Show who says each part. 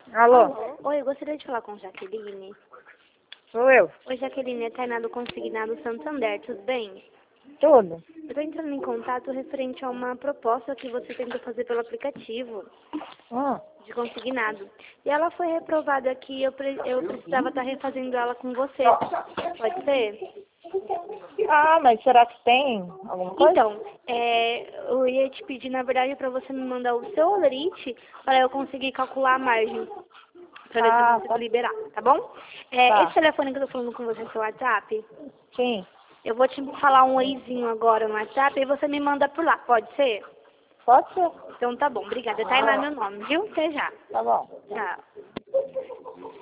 Speaker 1: Alô?
Speaker 2: Alô? Oi, eu gostaria de falar com Jaqueline.
Speaker 1: Sou eu.
Speaker 2: Oi, Jaqueline, é Tainá do Consignado Santander, tudo bem?
Speaker 1: Tudo.
Speaker 2: Eu estou entrando em contato referente a uma proposta que você tentou fazer pelo aplicativo de consignado. E ela foi reprovada aqui, eu precisava estar refazendo ela com você. Pode ser?
Speaker 1: Ah, mas será que tem alguma coisa?
Speaker 2: Então, eu ia te pedir, na verdade, para você me mandar o seu holerite para eu conseguir calcular a margem. Para ver se eu consigo
Speaker 1: Tá.
Speaker 2: liberar, tá bom?
Speaker 1: Tá.
Speaker 2: Esse telefone que eu tô falando com você, seu WhatsApp,
Speaker 1: Sim.
Speaker 2: eu vou te falar um oizinho agora no WhatsApp e você me manda por lá, pode ser?
Speaker 1: Pode ser.
Speaker 2: Então tá bom, obrigada. Tainá é meu nome, viu? Até já.
Speaker 1: Tá bom.
Speaker 2: Tchau.